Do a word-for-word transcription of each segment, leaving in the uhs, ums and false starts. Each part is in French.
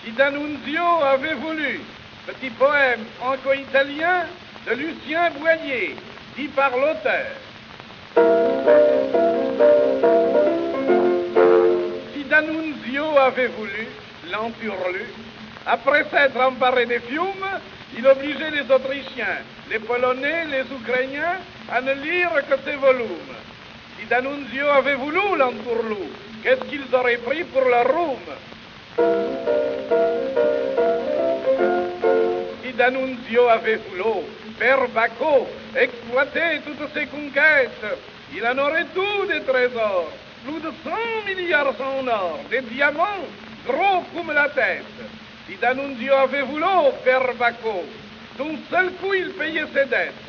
Si D'Annunzio avait voulu, petit poème franco-italien de Lucien Boyer, dit par l'auteur. Si D'Annunzio avait voulu, l'enturlu, après s'être emparé des fiumes, il obligeait les Autrichiens, les Polonais, les Ukrainiens à ne lire que ses volumes. Si D'Annunzio avait voulu l'entourlou, qu'est-ce qu'ils auraient pris pour leur roum? Si D'Annunzio avait voulu, per Bacco, exploiter toutes ses conquêtes, il en aurait tout des trésors, plus de cent milliards en or, des diamants gros comme la tête. Si D'Annunzio avait voulu, per Bacco, d'un seul coup il payait ses dettes.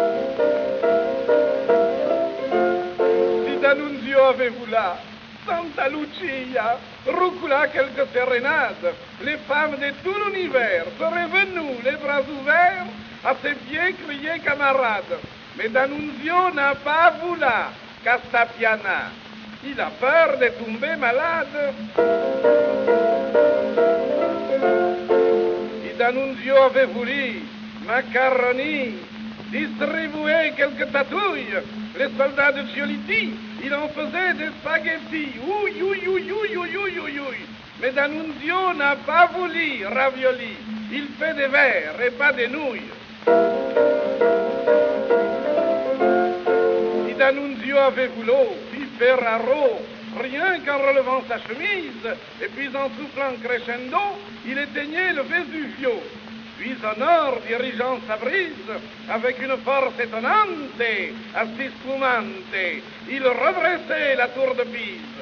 Si D'Annunzio avait voulu, Santa Lucia, Rucola quelques sérénades, les femmes de tout l'univers seraient venues, les bras ouverts, à ses pieds crier camarades. Mais D'Annunzio n'a pas voulu, Castapiana. Il a peur de tomber malade. Si D'Annunzio avait voulu, macaroni, distribuer quelques tatouilles, les soldats de Giolitti, il en faisait des spaghettis. Ouï, ouï, ouï, ouï, ouï, ouï, ouï, ouï. Mais D'Annunzio n'a pas voulu ravioli. Il fait des verres et pas des nouilles. Si D'Annunzio avait voulu, puis Ferraro, rien qu'en relevant sa chemise, et puis en soufflant crescendo, il éteignait le Vesuvio. Puis au nord, dirigeant sa brise, avec une force étonnante, assez spumante, il redressait la tour de Pise.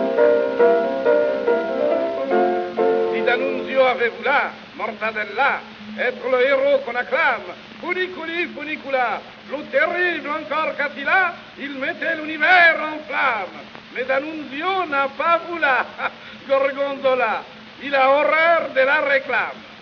Si D'Annunzio avait voulu, Mortadella, être le héros qu'on acclame, funiculi funicula, plus terrible encore qu'Attila, il mettait l'univers en flamme. Mais D'Annunzio n'a pas voulu, Gorgonzola, il a horreur de la réclame.